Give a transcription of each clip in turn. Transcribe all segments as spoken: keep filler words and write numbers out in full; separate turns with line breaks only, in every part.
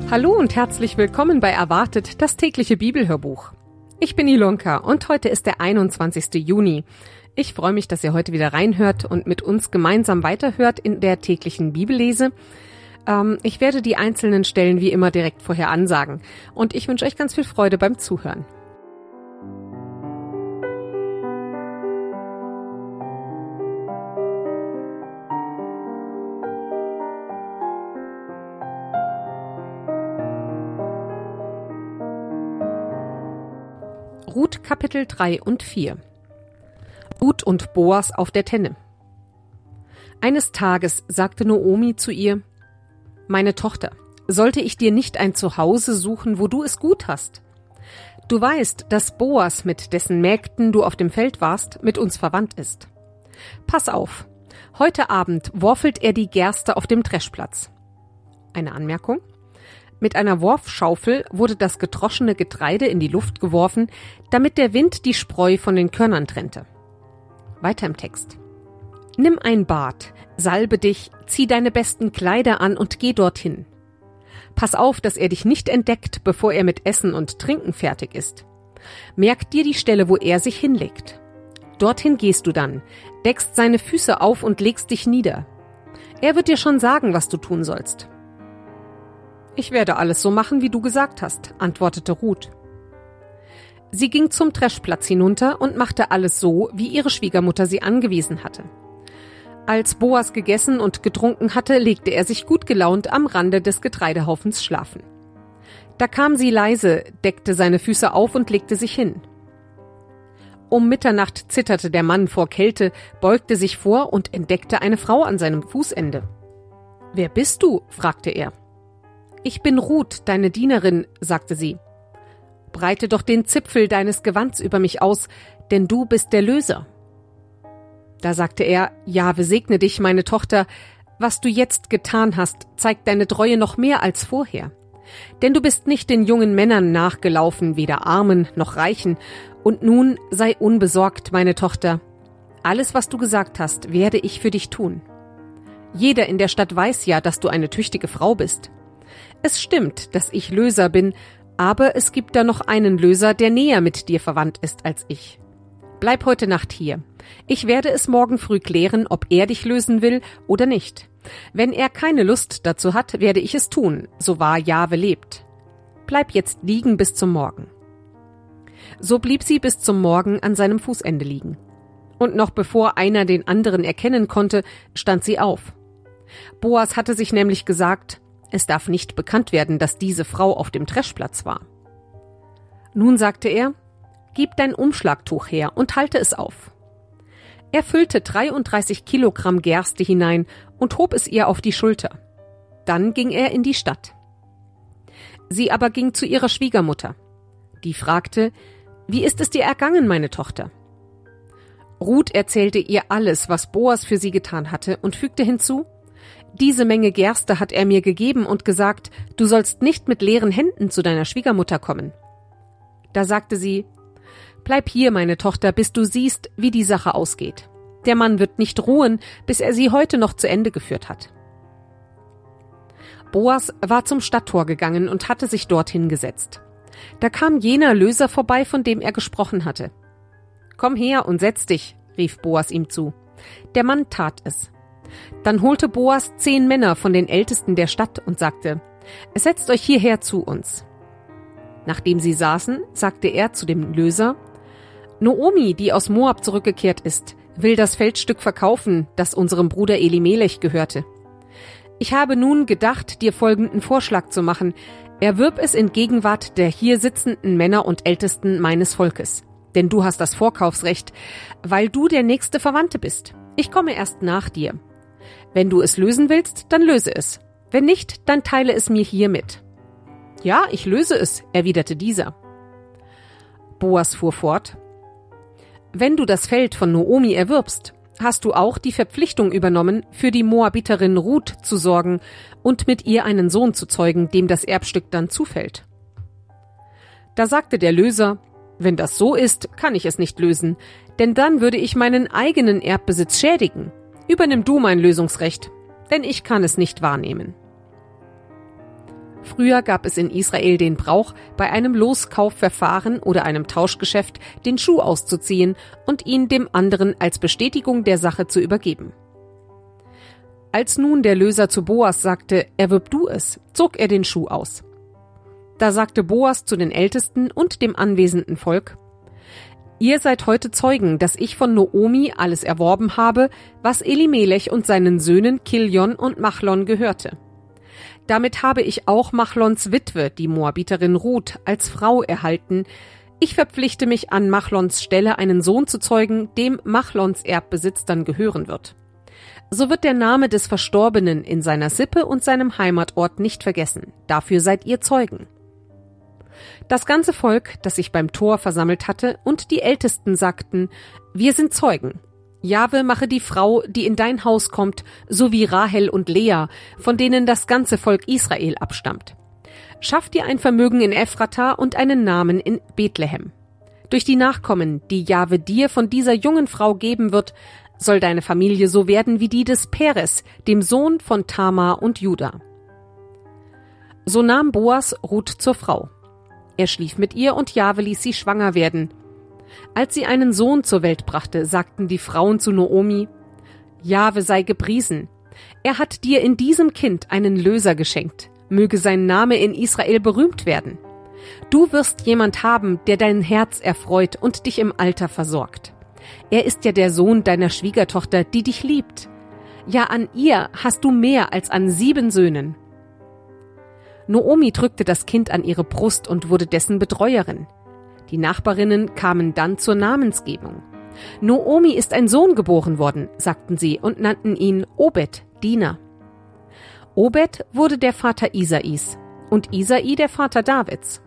Hallo und herzlich willkommen bei Erwartet, das tägliche Bibelhörbuch. Ich bin Ilonka und heute ist der einundzwanzigste Juni. Ich freue mich, dass ihr heute wieder reinhört und mit uns gemeinsam weiterhört in der täglichen Bibellese. Ähm, ich werde die einzelnen Stellen wie immer direkt vorher ansagen und ich wünsche euch ganz viel Freude beim Zuhören. Ruth Kapitel drei und vier. Ruth und Boas auf der Tenne. Eines Tages sagte Naomi zu ihr: Meine Tochter, sollte ich dir nicht ein Zuhause suchen, wo du es gut hast? Du weißt, dass Boas, mit dessen Mägden du auf dem Feld warst, mit uns verwandt ist. Pass auf, heute Abend worfelt er die Gerste auf dem Dreschplatz. Eine Anmerkung: Mit einer Worfschaufel wurde das gedroschene Getreide in die Luft geworfen, damit der Wind die Spreu von den Körnern trennte. Weiter im Text. Nimm ein Bad, salbe dich, zieh deine besten Kleider an und geh dorthin. Pass auf, dass er dich nicht entdeckt, bevor er mit Essen und Trinken fertig ist. Merk dir die Stelle, wo er sich hinlegt. Dorthin gehst du dann, deckst seine Füße auf und legst dich nieder. Er wird dir schon sagen, was du tun sollst. Ich werde alles so machen, wie du gesagt hast, antwortete Ruth. Sie ging zum Dreschplatz hinunter und machte alles so, wie ihre Schwiegermutter sie angewiesen hatte. Als Boas gegessen und getrunken hatte, legte er sich gut gelaunt am Rande des Getreidehaufens schlafen. Da kam sie leise, deckte seine Füße auf und legte sich hin. Um Mitternacht zitterte der Mann vor Kälte, beugte sich vor und entdeckte eine Frau an seinem Fußende. »Wer bist du?« fragte er. »Ich bin Ruth, deine Dienerin«, sagte sie. »Breite doch den Zipfel deines Gewands über mich aus, denn du bist der Löser.« Da sagte er: »Jahwe segne dich, meine Tochter. Was du jetzt getan hast, zeigt deine Treue noch mehr als vorher. Denn du bist nicht den jungen Männern nachgelaufen, weder Armen noch Reichen. Und nun sei unbesorgt, meine Tochter. Alles, was du gesagt hast, werde ich für dich tun. Jeder in der Stadt weiß ja, dass du eine tüchtige Frau bist. Es stimmt, dass ich Löser bin, aber es gibt da noch einen Löser, der näher mit dir verwandt ist als ich. Bleib heute Nacht hier. Ich werde es morgen früh klären, ob er dich lösen will oder nicht. Wenn er keine Lust dazu hat, werde ich es tun, so wahr Jahwe lebt. Bleib jetzt liegen bis zum Morgen.« So blieb sie bis zum Morgen an seinem Fußende liegen. Und noch bevor einer den anderen erkennen konnte, stand sie auf. Boas hatte sich nämlich gesagt: Es darf nicht bekannt werden, dass diese Frau auf dem Dreschplatz war. Nun sagte er: Gib dein Umschlagtuch her und halte es auf. Er füllte dreiunddreißig Kilogramm Gerste hinein und hob es ihr auf die Schulter. Dann ging er in die Stadt. Sie aber ging zu ihrer Schwiegermutter. Die fragte: Wie ist es dir ergangen, meine Tochter? Ruth erzählte ihr alles, was Boas für sie getan hatte, und fügte hinzu: Diese Menge Gerste hat er mir gegeben und gesagt, du sollst nicht mit leeren Händen zu deiner Schwiegermutter kommen. Da sagte sie: Bleib hier, meine Tochter, bis du siehst, wie die Sache ausgeht. Der Mann wird nicht ruhen, bis er sie heute noch zu Ende geführt hat. Boas war zum Stadttor gegangen und hatte sich dort hingesetzt. Da kam jener Löser vorbei, von dem er gesprochen hatte. »Komm her und setz dich«, rief Boas ihm zu. Der Mann tat es. Dann holte Boas zehn Männer von den Ältesten der Stadt und sagte: Setzt euch hierher zu uns. Nachdem sie saßen, sagte er zu dem Löser: Naomi, die aus Moab zurückgekehrt ist, will das Feldstück verkaufen, das unserem Bruder Elimelech gehörte. Ich habe nun gedacht, dir folgenden Vorschlag zu machen: Erwirb es in Gegenwart der hier sitzenden Männer und Ältesten meines Volkes. Denn du hast das Vorkaufsrecht, weil du der nächste Verwandte bist. Ich komme erst nach dir. Wenn du es lösen willst, dann löse es. Wenn nicht, dann teile es mir hier mit. Ja, ich löse es, erwiderte dieser. Boas fuhr fort: Wenn du das Feld von Naomi erwirbst, hast du auch die Verpflichtung übernommen, für die Moabiterin Ruth zu sorgen und mit ihr einen Sohn zu zeugen, dem das Erbstück dann zufällt. Da sagte der Löser: Wenn das so ist, kann ich es nicht lösen, denn dann würde ich meinen eigenen Erbbesitz schädigen. Übernimm du mein Lösungsrecht, denn ich kann es nicht wahrnehmen. Früher gab es in Israel den Brauch, bei einem Loskaufverfahren oder einem Tauschgeschäft den Schuh auszuziehen und ihn dem anderen als Bestätigung der Sache zu übergeben. Als nun der Löser zu Boas sagte, erwirb du es, zog er den Schuh aus. Da sagte Boas zu den Ältesten und dem anwesenden Volk: Ihr seid heute Zeugen, dass ich von Noomi alles erworben habe, was Elimelech und seinen Söhnen Kiljon und Machlon gehörte. Damit habe ich auch Machlons Witwe, die Moabiterin Ruth, als Frau erhalten. Ich verpflichte mich an Machlons Stelle, einen Sohn zu zeugen, dem Machlons Erbbesitz dann gehören wird. So wird der Name des Verstorbenen in seiner Sippe und seinem Heimatort nicht vergessen. Dafür seid ihr Zeugen. Das ganze Volk, das sich beim Tor versammelt hatte, und die Ältesten sagten: Wir sind Zeugen. Jahwe mache die Frau, die in dein Haus kommt, so wie Rahel und Lea, von denen das ganze Volk Israel abstammt. Schaff dir ein Vermögen in Ephrata und einen Namen in Bethlehem. Durch die Nachkommen, die Jahwe dir von dieser jungen Frau geben wird, soll deine Familie so werden wie die des Peres, dem Sohn von Tamar und Juda. So nahm Boas Ruth zur Frau. Er schlief mit ihr und Jahwe ließ sie schwanger werden. Als sie einen Sohn zur Welt brachte, sagten die Frauen zu Noomi: Jahwe sei gepriesen. Er hat dir in diesem Kind einen Löser geschenkt. Möge sein Name in Israel berühmt werden. Du wirst jemand haben, der dein Herz erfreut und dich im Alter versorgt. Er ist ja der Sohn deiner Schwiegertochter, die dich liebt. Ja, an ihr hast du mehr als an sieben Söhnen. Noomi drückte das Kind an ihre Brust und wurde dessen Betreuerin. Die Nachbarinnen kamen dann zur Namensgebung. Noomi ist ein Sohn geboren worden, sagten sie und nannten ihn Obed, Diener. Obed wurde der Vater Isais und Isai der Vater Davids.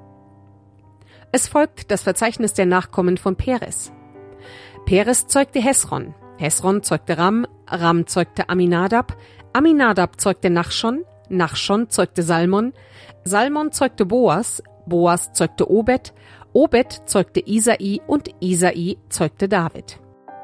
Es folgt das Verzeichnis der Nachkommen von Peres. Peres zeugte Hesron, Hesron zeugte Ram, Ram zeugte Aminadab, Aminadab zeugte Nachschon, Nachschon zeugte Salmon, Salmon zeugte Boas, Boas zeugte Obed, Obed zeugte Isai und Isai zeugte David.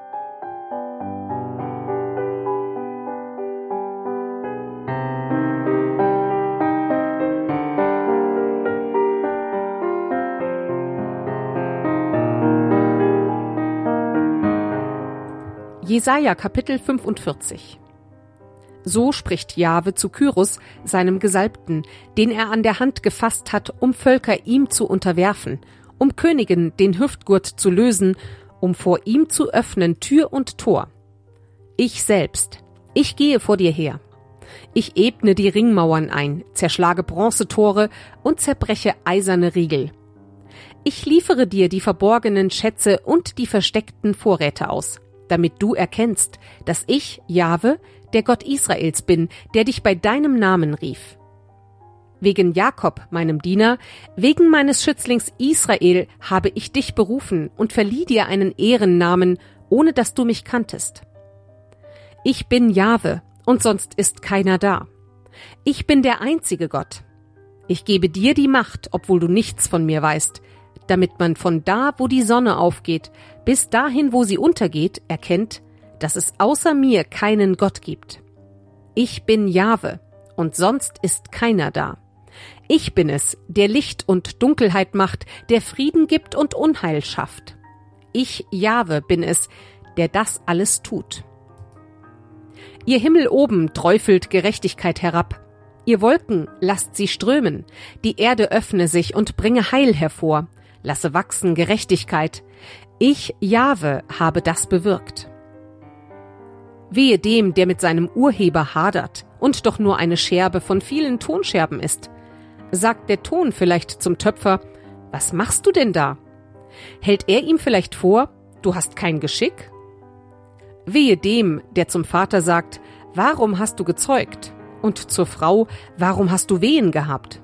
Jesaja Kapitel fünfundvierzig. So spricht Jahwe zu Kyrus, seinem Gesalbten, den er an der Hand gefasst hat, um Völker ihm zu unterwerfen, um Königen den Hüftgurt zu lösen, um vor ihm zu öffnen Tür und Tor. Ich selbst, ich gehe vor dir her. Ich ebne die Ringmauern ein, zerschlage Bronzetore und zerbreche eiserne Riegel. Ich liefere dir die verborgenen Schätze und die versteckten Vorräte aus, damit du erkennst, dass ich, Jahwe, der Gott Israels bin, der dich bei deinem Namen rief. Wegen Jakob, meinem Diener, wegen meines Schützlings Israel habe ich dich berufen und verlieh dir einen Ehrennamen, ohne dass du mich kanntest. Ich bin Jahwe, und sonst ist keiner da. Ich bin der einzige Gott. Ich gebe dir die Macht, obwohl du nichts von mir weißt, damit man von da, wo die Sonne aufgeht, bis dahin, wo sie untergeht, erkennt, dass es außer mir keinen Gott gibt. Ich bin Jahwe, und sonst ist keiner da. Ich bin es, der Licht und Dunkelheit macht, der Frieden gibt und Unheil schafft. Ich, Jahwe, bin es, der das alles tut. Ihr Himmel oben träufelt Gerechtigkeit herab. Ihr Wolken, lasst sie strömen. Die Erde öffne sich und bringe Heil hervor. Lasse wachsen Gerechtigkeit. Ich, Jahwe, habe das bewirkt. Wehe dem, der mit seinem Urheber hadert und doch nur eine Scherbe von vielen Tonscherben ist. Sagt der Ton vielleicht zum Töpfer: Was machst du denn da? Hält er ihm vielleicht vor: Du hast kein Geschick? Wehe dem, der zum Vater sagt: Warum hast du gezeugt? Und zur Frau: Warum hast du Wehen gehabt?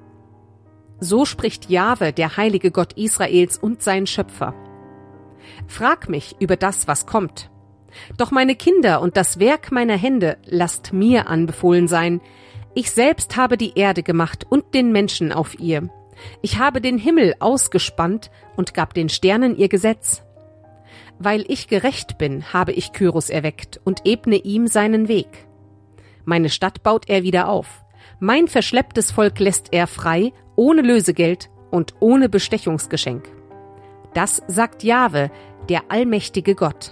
So spricht Jahwe, der heilige Gott Israels und sein Schöpfer. Frag mich über das, was kommt. Doch meine Kinder und das Werk meiner Hände lasst mir anbefohlen sein. Ich selbst habe die Erde gemacht und den Menschen auf ihr. Ich habe den Himmel ausgespannt und gab den Sternen ihr Gesetz. Weil ich gerecht bin, habe ich Kyrus erweckt und ebne ihm seinen Weg. Meine Stadt baut er wieder auf. Mein verschlepptes Volk lässt er frei, ohne Lösegeld und ohne Bestechungsgeschenk. Das sagt Jahwe, der allmächtige Gott.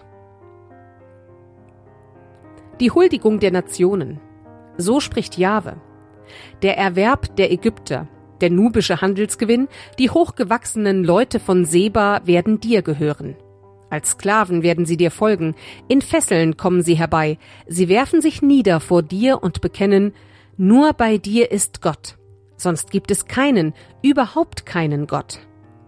Die Huldigung der Nationen. So spricht Jahwe. Der Erwerb der Ägypter, der nubische Handelsgewinn, die hochgewachsenen Leute von Seba werden dir gehören. Als Sklaven werden sie dir folgen, in Fesseln kommen sie herbei, sie werfen sich nieder vor dir und bekennen, nur bei dir ist Gott, sonst gibt es keinen, überhaupt keinen Gott.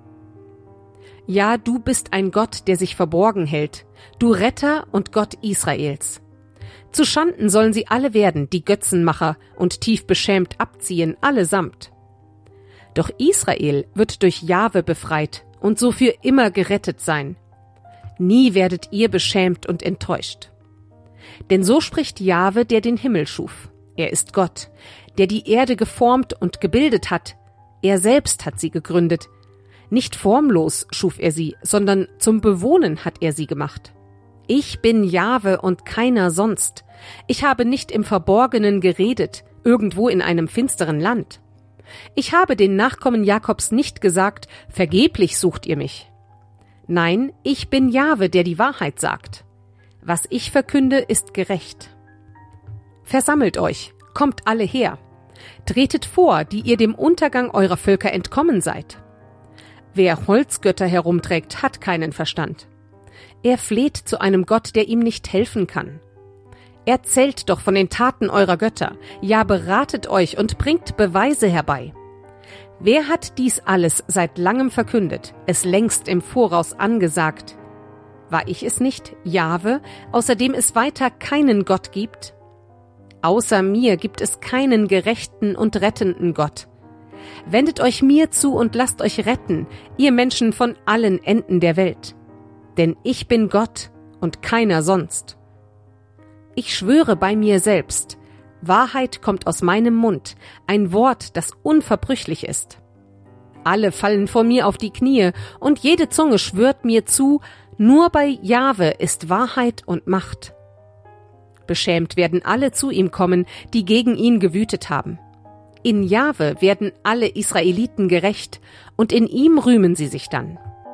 Ja, du bist ein Gott, der sich verborgen hält, du Retter und Gott Israels. Zu Schanden sollen sie alle werden, die Götzenmacher, und tief beschämt abziehen, allesamt. Doch Israel wird durch Jahwe befreit und so für immer gerettet sein. Nie werdet ihr beschämt und enttäuscht. Denn so spricht Jahwe, der den Himmel schuf. Er ist Gott, der die Erde geformt und gebildet hat. Er selbst hat sie gegründet. Nicht formlos schuf er sie, sondern zum Bewohnen hat er sie gemacht. Ich bin Jahwe und keiner sonst. Ich habe nicht im Verborgenen geredet, irgendwo in einem finsteren Land. Ich habe den Nachkommen Jakobs nicht gesagt, vergeblich sucht ihr mich. Nein, ich bin Jahwe, der die Wahrheit sagt. Was ich verkünde, ist gerecht. Versammelt euch, kommt alle her. Tretet vor, die ihr dem Untergang eurer Völker entkommen seid. Wer Holzgötter herumträgt, hat keinen Verstand. Er fleht zu einem Gott, der ihm nicht helfen kann. Erzählt doch von den Taten eurer Götter, ja beratet euch und bringt Beweise herbei. Wer hat dies alles seit langem verkündet, es längst im Voraus angesagt? War ich es nicht, Jahwe, außerdem es weiter keinen Gott gibt? Außer mir gibt es keinen gerechten und rettenden Gott. Wendet euch mir zu und lasst euch retten, ihr Menschen von allen Enden der Welt. Denn ich bin Gott und keiner sonst. Ich schwöre bei mir selbst, Wahrheit kommt aus meinem Mund, ein Wort, das unverbrüchlich ist. Alle fallen vor mir auf die Knie, und jede Zunge schwört mir zu, nur bei Jahwe ist Wahrheit und Macht. Beschämt werden alle zu ihm kommen, die gegen ihn gewütet haben. In Jahwe werden alle Israeliten gerecht, und in ihm rühmen sie sich dann.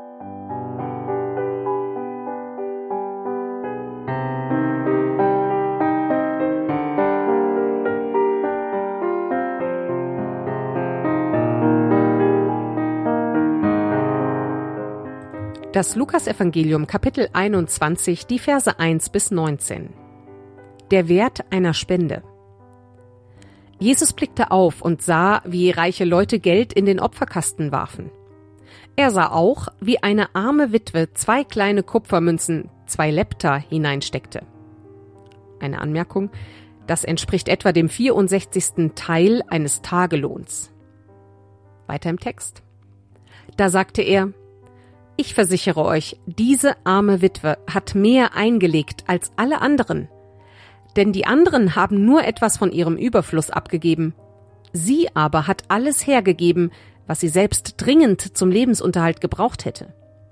Das Lukas-Evangelium, Kapitel einundzwanzig, die Verse eins bis neunzehn. Der Wert einer Spende. Jesus blickte auf und sah, wie reiche Leute Geld in den Opferkasten warfen. Er sah auch, wie eine arme Witwe zwei kleine Kupfermünzen, zwei Lepta, hineinsteckte. Eine Anmerkung, das entspricht etwa dem vierundsechzigsten Teil eines Tagelohns. Weiter im Text. Da sagte er: Ich versichere euch, diese arme Witwe hat mehr eingelegt als alle anderen. Denn die anderen haben nur etwas von ihrem Überfluss abgegeben. Sie aber hat alles hergegeben, was sie selbst dringend zum Lebensunterhalt gebraucht hätte.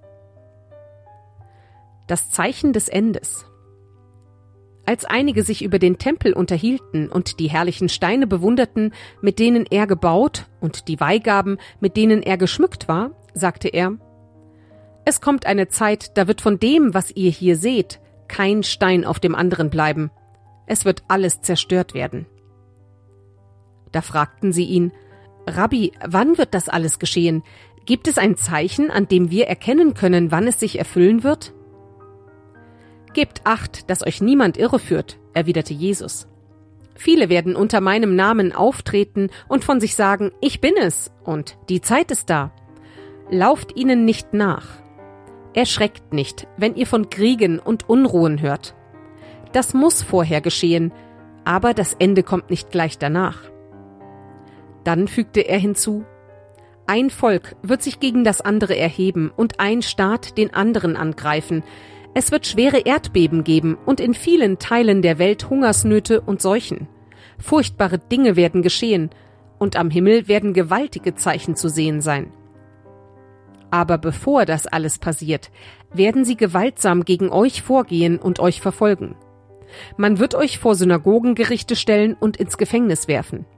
Das Zeichen des Endes. Als einige sich über den Tempel unterhielten und die herrlichen Steine bewunderten, mit denen er gebaut, und die Weihgaben, mit denen er geschmückt war, sagte er: Es kommt eine Zeit, da wird von dem, was ihr hier seht, kein Stein auf dem anderen bleiben. Es wird alles zerstört werden. Da fragten sie ihn: Rabbi, wann wird das alles geschehen? Gibt es ein Zeichen, an dem wir erkennen können, wann es sich erfüllen wird? Gebt Acht, dass euch niemand irreführt, erwiderte Jesus. Viele werden unter meinem Namen auftreten und von sich sagen: Ich bin es und die Zeit ist da. Lauft ihnen nicht nach. Erschreckt nicht, wenn ihr von Kriegen und Unruhen hört. Das muss vorher geschehen, aber das Ende kommt nicht gleich danach. Dann fügte er hinzu: Ein Volk wird sich gegen das andere erheben und ein Staat den anderen angreifen. Es wird schwere Erdbeben geben und in vielen Teilen der Welt Hungersnöte und Seuchen. Furchtbare Dinge werden geschehen und am Himmel werden gewaltige Zeichen zu sehen sein. Aber bevor das alles passiert, werden sie gewaltsam gegen euch vorgehen und euch verfolgen. Man wird euch vor Synagogengerichte stellen und ins Gefängnis werfen.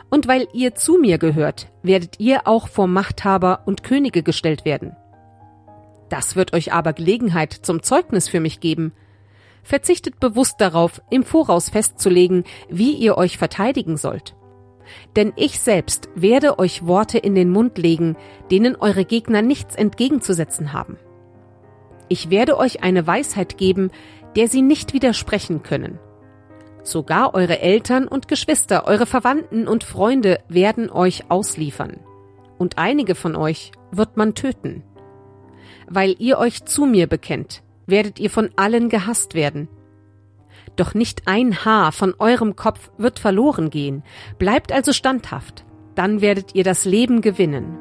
Und weil ihr zu mir gehört, werdet ihr auch vor Machthaber und Könige gestellt werden. Das wird euch aber Gelegenheit zum Zeugnis für mich geben. Verzichtet bewusst darauf, im Voraus festzulegen, wie ihr euch verteidigen sollt. Denn ich selbst werde euch Worte in den Mund legen, denen eure Gegner nichts entgegenzusetzen haben. Ich werde euch eine Weisheit geben, der sie nicht widersprechen können. Sogar eure Eltern und Geschwister, eure Verwandten und Freunde werden euch ausliefern. Und einige von euch wird man töten. Weil ihr euch zu mir bekennt, werdet ihr von allen gehasst werden. Doch nicht ein Haar von eurem Kopf wird verloren gehen. Bleibt also standhaft, dann werdet ihr das Leben gewinnen.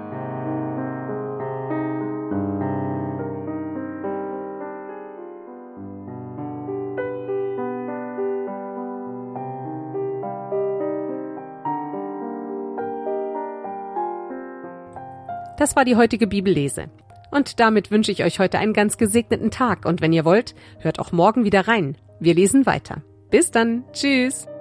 Das war die heutige Bibellese. Und damit wünsche ich euch heute einen ganz gesegneten Tag. Und wenn ihr wollt, hört auch morgen wieder rein. Wir lesen weiter. Bis dann. Tschüss.